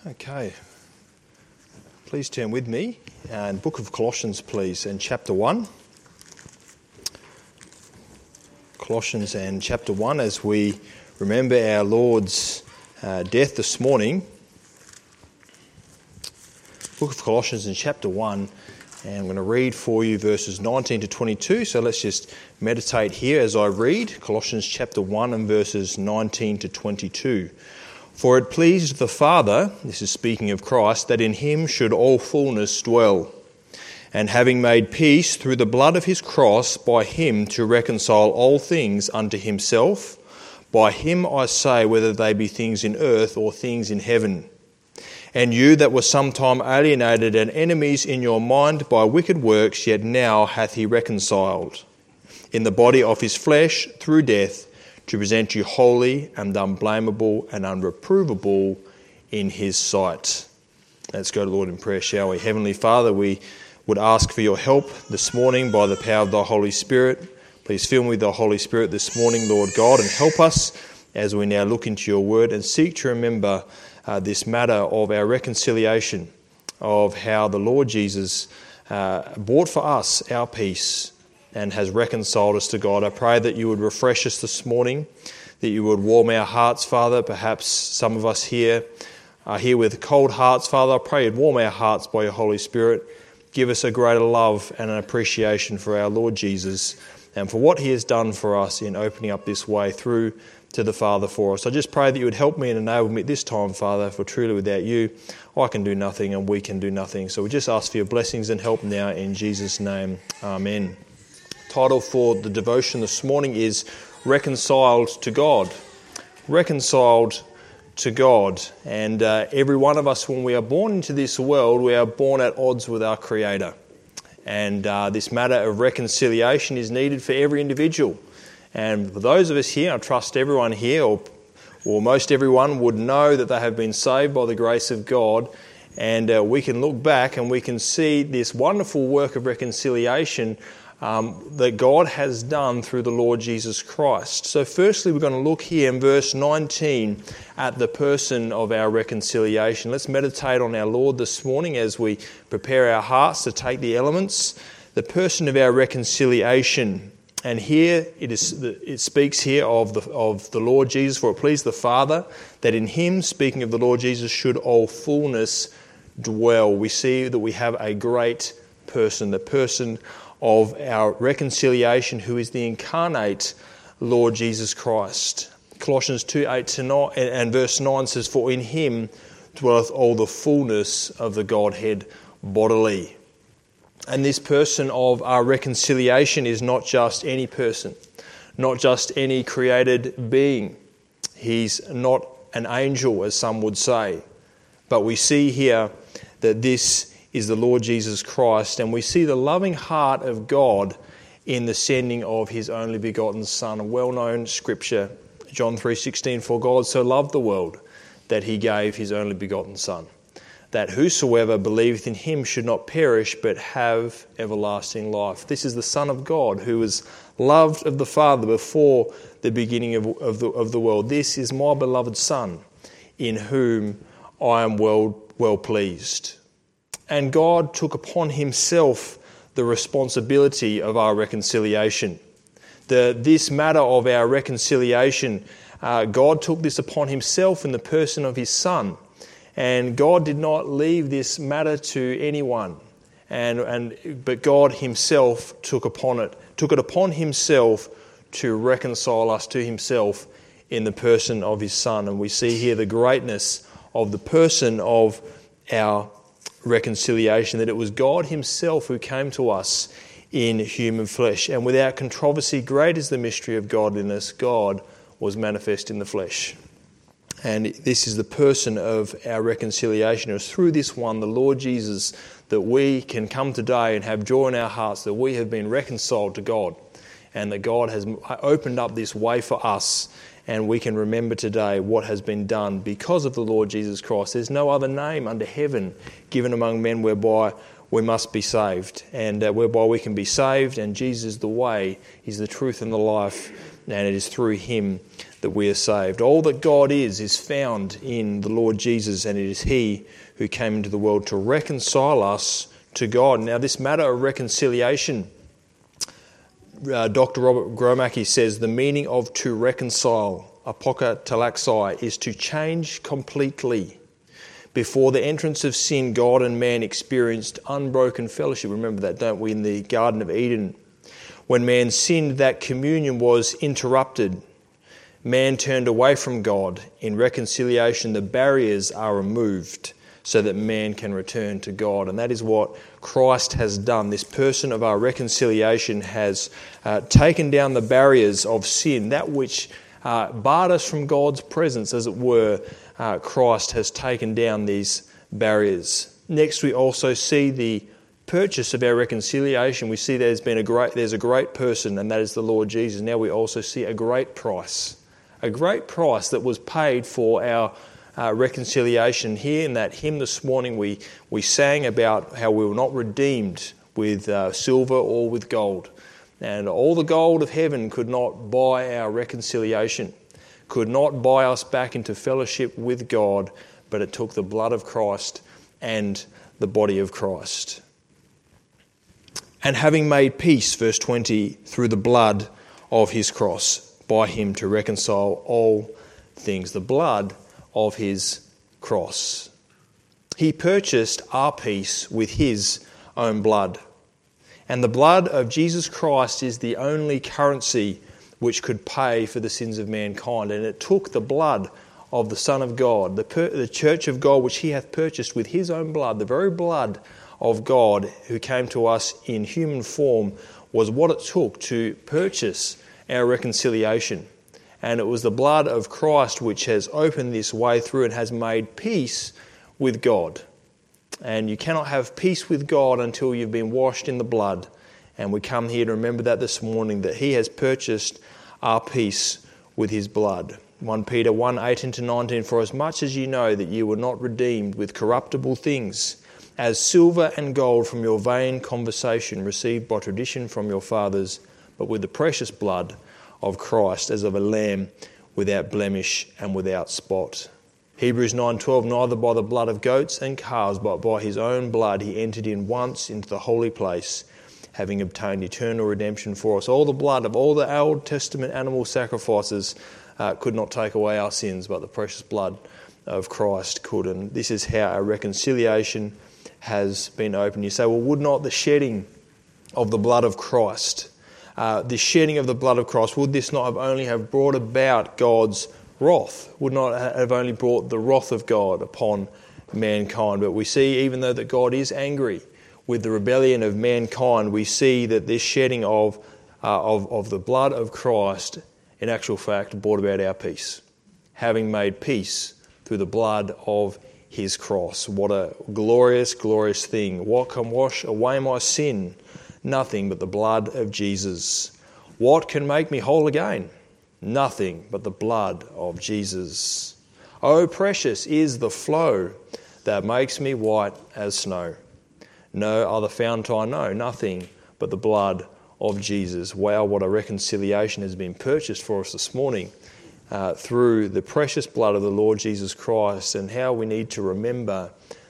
Okay, please turn with me and Book of Colossians, please, and chapter 1. Colossians and chapter 1, as we remember our Lord's death this morning. Book of Colossians and chapter 1, and I'm going to read for you verses 19 to 22, so let's just meditate here as I read Colossians chapter 1 and verses 19 to 22. For it pleased the Father, this is speaking of Christ, that in him should all fullness dwell, and having made peace through the blood of his cross, by him to reconcile all things unto himself. By him I say, whether they be things in earth or things in heaven. And you that were sometime alienated and enemies in your mind by wicked works, yet now hath he reconciled in the body of his flesh through death, to present you holy and unblameable and unreprovable in his sight. Let's go to the Lord in prayer, shall we? Heavenly Father, we would ask for your help this morning by the power of the Holy Spirit. Please fill me with the Holy Spirit this morning, Lord God, and help us as we now look into your word and seek to remember this matter of our reconciliation, of how the Lord Jesus bought for us our peace and has reconciled us to God. I pray that you would refresh us this morning, that you would warm our hearts, Father. Perhaps some of us here are here with cold hearts, Father. I pray you'd warm our hearts by your Holy Spirit. Give us a greater love and an appreciation for our Lord Jesus and for what he has done for us in opening up this way through to the Father for us. I just pray that you would help me and enable me at this time, Father, for truly without you, I can do nothing and we can do nothing. So we just ask for your blessings and help now in Jesus' name. Amen. Title for the devotion this morning is Reconciled to God. Reconciled to God. And every one of us, when we are born into this world, we are born at odds with our Creator. And this matter of reconciliation is needed for every individual. And for those of us here, I trust everyone here, or most everyone, would know that they have been saved by the grace of God. And we can look back and we can see this wonderful work of reconciliation that God has done through the Lord Jesus Christ. So firstly, we're going to look here in verse 19 at the person of our reconciliation. Let's meditate on our Lord this morning as we prepare our hearts to take the elements. The person of our reconciliation. And here it speaks here of the Lord Jesus. For it pleased the Father that in him, speaking of the Lord Jesus, should all fullness dwell. We see that we have a great person, the person of our reconciliation, who is the incarnate Lord Jesus Christ. Colossians 2:8-9 and verse 9 says, For in him dwelleth all the fullness of the Godhead bodily. And this person of our reconciliation is not just any person, not just any created being. He's not an angel, as some would say. But we see here that this is the Lord Jesus Christ, and we see the loving heart of God in the sending of his only begotten Son. A well-known scripture, John 3:16, For God so loved the world that he gave his only begotten Son, that whosoever believeth in him should not perish but have everlasting life. This is the Son of God who was loved of the Father before the beginning of the world. This is my beloved Son, in whom I am well pleased. And God took upon himself the responsibility of our reconciliation. This matter of our reconciliation, God took this upon himself in the person of his Son. And God did not leave this matter to anyone. But God himself took it upon himself to reconcile us to himself in the person of his Son. And we see here the greatness of the person of our reconciliation, that it was God himself who came to us in human flesh. And without controversy, great is the mystery of godliness. God was manifest in the flesh. And this is the person of our reconciliation. It was through this one, the Lord Jesus, that we can come today and have joy in our hearts, that we have been reconciled to God, and that God has opened up this way for us. And we can remember today what has been done because of the Lord Jesus Christ. There's no other name under heaven given among men whereby we must be saved, and whereby we can be saved. And Jesus is the way, he's the truth and the life, and it is through him that we are saved. All that God is found in the Lord Jesus, and it is He who came into the world to reconcile us to God. Now, this matter of reconciliation, Dr. Robert Gromacki says the meaning of to reconcile, apokatalaxai, is to change completely. Before the entrance of sin, God and man experienced unbroken fellowship. Remember that, don't we, in the Garden of Eden? When man sinned, that communion was interrupted. Man turned away from God. In reconciliation, the barriers are removed so that man can return to God. And that is what Christ has done. This person of our reconciliation has taken down the barriers of sin, that which barred us from God's presence, as it were. Christ has taken down these barriers. Next, we also see the purchase of our reconciliation. We see there's a great person, and that is the Lord Jesus. Now we also see a great price that was paid for our reconciliation. Here in that hymn this morning, we sang about how we were not redeemed with silver or with gold. And all the gold of heaven could not buy our reconciliation, could not buy us back into fellowship with God, but it took the blood of Christ and the body of Christ. And having made peace, verse 20, through the blood of his cross, by him to reconcile all things. The blood of his cross. He purchased our peace with his own blood. And the blood of Jesus Christ is the only currency which could pay for the sins of mankind. And it took the blood of the Son of God, the church of God, which he hath purchased with his own blood, the very blood of God who came to us in human form, was what it took to purchase our reconciliation. And it was the blood of Christ which has opened this way through and has made peace with God. And you cannot have peace with God until you've been washed in the blood. And we come here to remember that this morning, that he has purchased our peace with his blood. 1 Peter 1:18-19, for as much as you know that you were not redeemed with corruptible things, as silver and gold from your vain conversation received by tradition from your fathers, but with the precious blood of Christ as of a lamb without blemish and without spot. Hebrews 9:12, neither by the blood of goats and calves, but by his own blood he entered in once into the holy place, having obtained eternal redemption for us. All the blood of all the Old Testament animal sacrifices could not take away our sins, but the precious blood of Christ could. And this is how our reconciliation has been opened. You say, well, would not the shedding of the blood of Christ, the shedding of the blood of Christ, would this not have brought about God's wrath? Would not have only brought the wrath of God upon mankind? But we see, even though that God is angry with the rebellion of mankind, we see that this shedding of the blood of Christ, in actual fact, brought about our peace, having made peace through the blood of his cross. What a glorious, glorious thing. What can wash away my sin? Nothing but the blood of Jesus. What can make me whole again? Nothing but the blood of Jesus. Oh, precious is the flow that makes me white as snow. No other fount I know, nothing but the blood of Jesus. Wow, what a reconciliation has been purchased for us this morning through the precious blood of the Lord Jesus Christ, and how we need to remember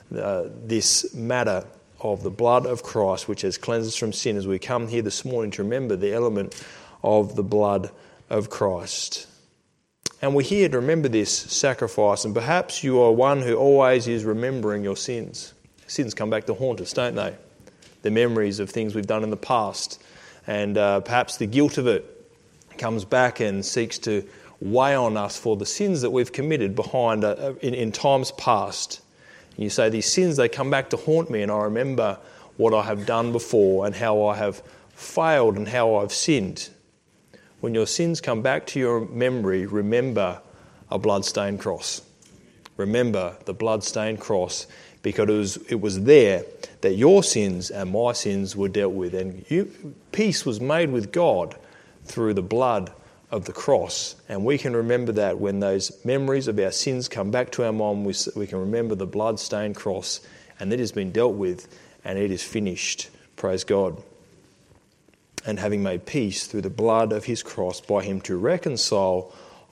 this matter of the blood of Christ, which has cleansed us from sin, as we come here this morning to remember the element of the blood of Christ. And we're here to remember this sacrifice, and perhaps you are one who always is remembering your sins. Sins come back to haunt us, don't they? The memories of things we've done in the past, and perhaps the guilt of it comes back and seeks to weigh on us for the sins that we've committed behind in times past. And you say, these sins, they come back to haunt me, and I remember what I have done before and how I have failed and how I've sinned. When your sins come back to your memory, remember a blood-stained cross. Remember the blood-stained cross, because it was there that your sins and my sins were dealt with. And peace was made with God through the blood of the cross. And we can remember that when those memories of our sins come back to our mind, we can remember the blood-stained cross, and it has been dealt with and it is finished. Praise God. And having made peace through the blood of his cross, by him to reconcile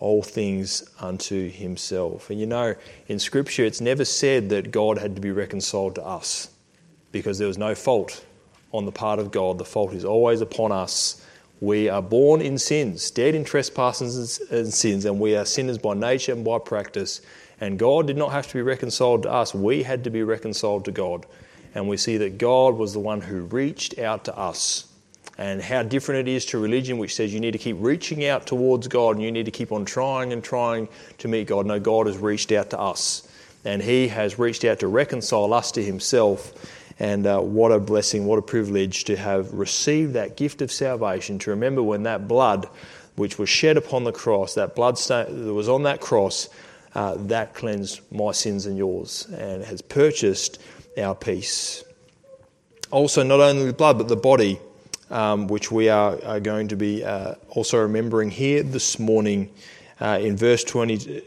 all things unto himself. And you know, in Scripture it's never said that God had to be reconciled to us, because there was no fault on the part of God. The fault is always upon us. We are born in sins, dead in trespasses and sins, and we are sinners by nature and by practice. And God did not have to be reconciled to us. We had to be reconciled to God. And we see that God was the one who reached out to us. And how different it is to religion, which says you need to keep reaching out towards God and you need to keep on trying and trying to meet God. No, God has reached out to us. And he has reached out to reconcile us to himself. And what a blessing, what a privilege to have received that gift of salvation, to remember when that blood which was shed upon the cross, that blood that was on that cross, that cleansed my sins and yours and has purchased our peace. Also, not only the blood, but the body, which we are going to be also remembering here this morning in verse 22,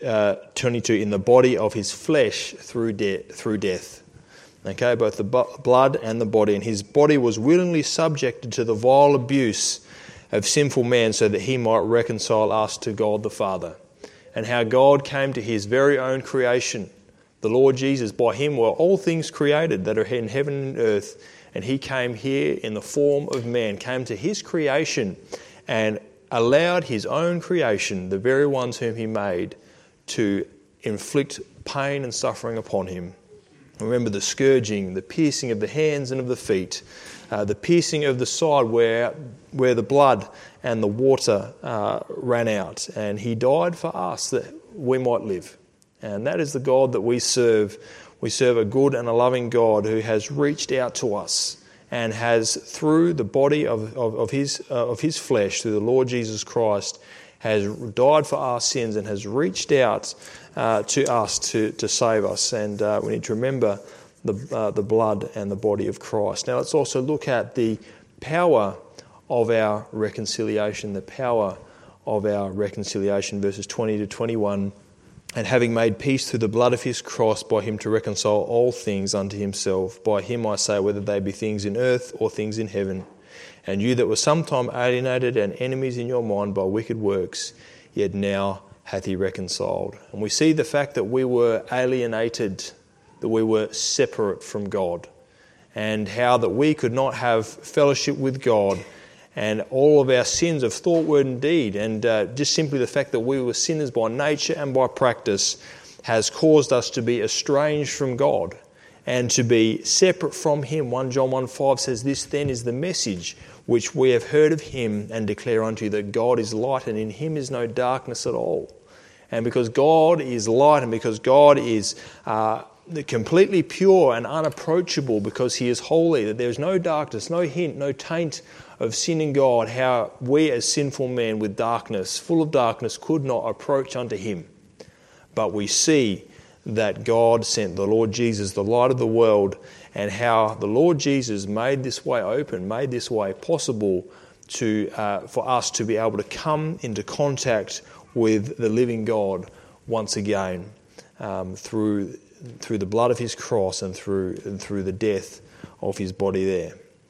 in the body of his flesh through death. Okay, both the blood and the body. And his body was willingly subjected to the vile abuse of sinful man so that he might reconcile us to God the Father. And how God came to his very own creation, the Lord Jesus. By him were all things created that are in heaven and earth. And he came here in the form of man, came to his creation and allowed his own creation, the very ones whom he made, to inflict pain and suffering upon him. Remember the scourging, the piercing of the hands and of the feet, the piercing of the side where the blood and the water ran out. And he died for us that we might live. And that is the God that we serve. We serve a good and a loving God who has reached out to us and has, through the body of his flesh, through the Lord Jesus Christ, has died for our sins and has reached out to us to save us. And we need to remember the blood and the body of Christ. Now let's also look at the power of our reconciliation, verses 20 to 21. And having made peace through the blood of his cross, by him to reconcile all things unto himself. By him I say, whether they be things in earth or things in heaven. And you that were sometime alienated and enemies in your mind by wicked works, yet now hath he reconciled. And we see the fact that we were alienated, that we were separate from God, and how that we could not have fellowship with God, and all of our sins of thought, word and deed, and just simply the fact that we were sinners by nature and by practice has caused us to be estranged from God and to be separate from him. 1 John 1:5 says, "This then is the message which we have heard of him and declare unto you, that God is light and in him is no darkness at all." And because God is light and because God is completely pure and unapproachable, because he is holy, that there is no darkness, no hint, no taint of sin in God, how we as sinful men with darkness, full of darkness, could not approach unto him. But we see that God sent the Lord Jesus, the light of the world, and how the Lord Jesus made this way open, made this way possible for us to be able to come into contact with the living God once again through the blood of his cross and through the death of his body there.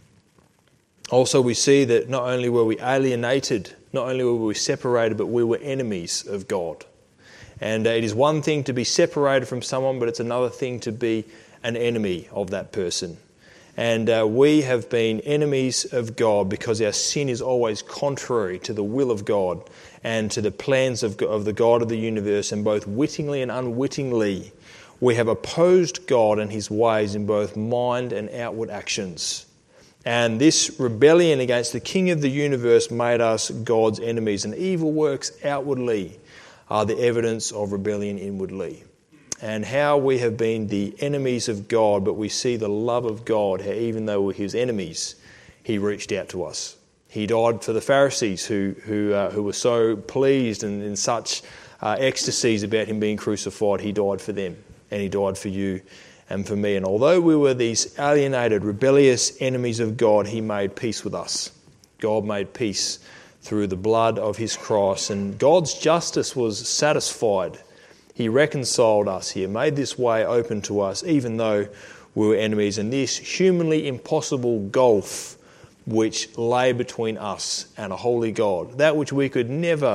Also, we see that not only were we alienated, not only were we separated, but we were enemies of God. And it is one thing to be separated from someone, but it's another thing to be an enemy of that person. And we have been enemies of God because our sin is always contrary to the will of God and to the plans of the God of the universe, and both wittingly and unwittingly we have opposed God and his ways in both mind and outward actions. And this rebellion against the King of the universe made us God's enemies, and evil works outwardly are the evidence of rebellion inwardly. And how we have been the enemies of God, but we see the love of God, how even though we're his enemies, he reached out to us. He died for the Pharisees who were so pleased and in such ecstasies about him being crucified. He died for them, and he died for you and for me. And although we were these alienated, rebellious enemies of God, he made peace with us. God made peace through the blood of his cross, and God's justice was satisfied. He reconciled us here, made this way open to us, even though we were enemies. And this humanly impossible gulf which lay between us and a holy God, that which we could never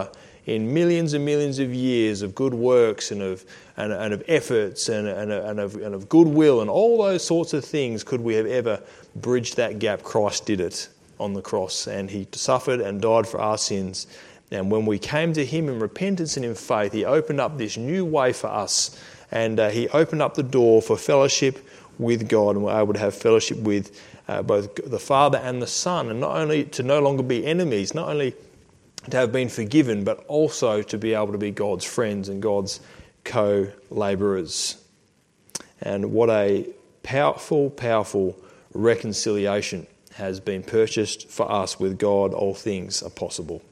in millions and millions of years of good works and of efforts and of goodwill and all those sorts of things could we have ever bridged that gap. Christ did it on the cross, and he suffered and died for our sins. And when we came to him in repentance and in faith, he opened up this new way for us, and he opened up the door for fellowship with God, and we're able to have fellowship with both the Father and the Son, and not only to no longer be enemies, not only to have been forgiven, but also to be able to be God's friends and God's co-labourers. And what a powerful, powerful reconciliation has been purchased for us with God. All things are possible.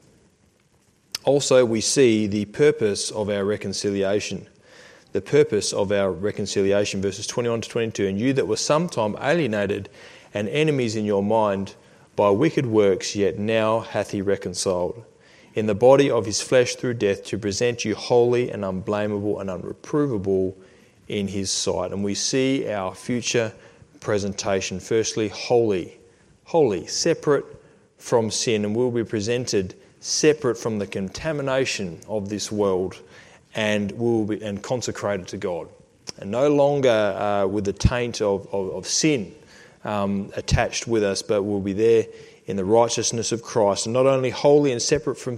Also, we see the purpose of our reconciliation. The purpose of our reconciliation, verses 21 to 22. And you that were sometime alienated and enemies in your mind by wicked works, yet now hath he reconciled in the body of his flesh through death, to present you holy and unblameable and unreprovable in his sight. And we see our future presentation. Firstly, holy, separate from sin, and we'll be presented separate from the contamination of this world, and will be consecrated to God, and no longer with the taint of sin attached with us, but we'll be there in the righteousness of Christ, and not only holy and separate from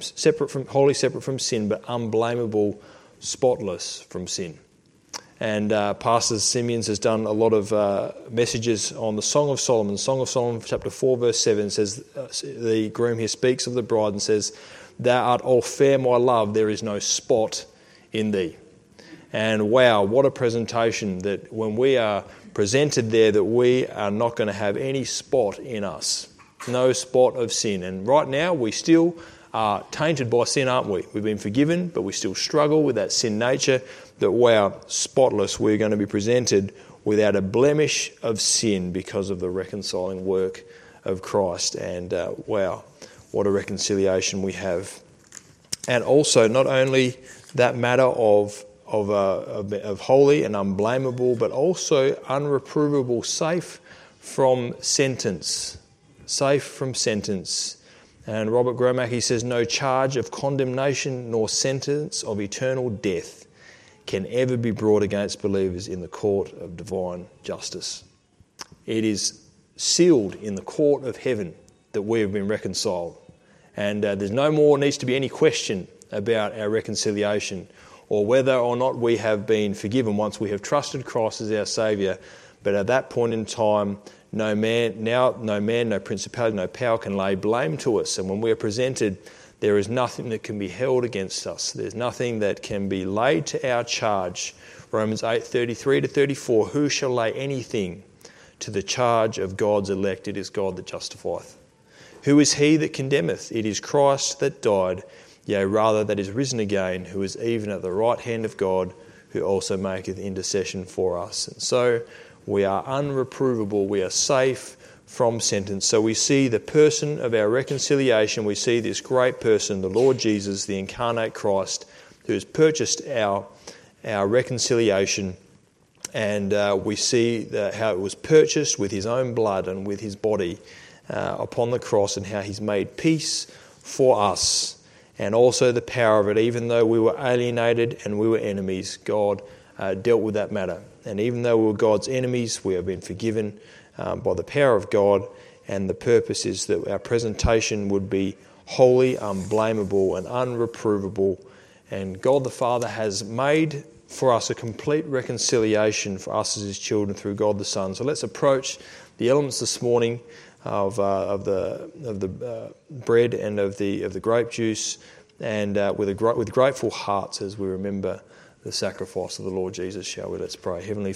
sin, but unblameable, spotless from sin. And Pastor Simeons has done a lot of messages on the Song of Solomon. Song of Solomon, chapter 4, verse 7 says, the groom here speaks of the bride and says, "Thou art all fair, my love, there is no spot in thee." And wow, what a presentation, that when we are presented there, that we are not going to have any spot in us. No spot of sin. And right now we still are tainted by sin, aren't we? We've been forgiven, but we still struggle with that sin nature. That wow, spotless, we're going to be presented without a blemish of sin because of the reconciling work of Christ. And wow, what a reconciliation we have. And also, not only that matter of holy and unblameable, but also unreprovable, safe from sentence. Safe from sentence. And Robert Gromacki says, "No charge of condemnation nor sentence of eternal death can ever be brought against believers in the court of divine justice." It is sealed in the court of heaven that we have been reconciled. And there's no more needs to be any question about our reconciliation, or whether or not we have been forgiven once we have trusted Christ as our Saviour. But at that point in time, no man, no principality, no power can lay blame to us. And when we are presented, there is nothing that can be held against us. There's nothing that can be laid to our charge. Romans 8:33 to 34, "Who shall lay anything to the charge of God's elect? It is God that justifieth. Who is he that condemneth? It is Christ that died, yea, rather that is risen again, who is even at the right hand of God, who also maketh intercession for us." And so we are unreprovable, we are safe from sentence. So we see the person of our reconciliation, we see this great person, the Lord Jesus, the incarnate Christ, who has purchased our reconciliation, and we see how it was purchased with his own blood and with his body upon the cross, and how he's made peace for us, and also the power of it. Even though we were alienated and we were enemies, God dealt with that matter. And even though we were God's enemies, we have been forgiven by the power of God. And the purpose is that our presentation would be holy, unblameable, and unreprovable. And God the Father has made for us a complete reconciliation for us as his children through God the Son. So let's approach the elements this morning of the bread and of the grape juice, and with grateful hearts as we remember the sacrifice of the Lord Jesus, shall we? Let's pray. Heavenly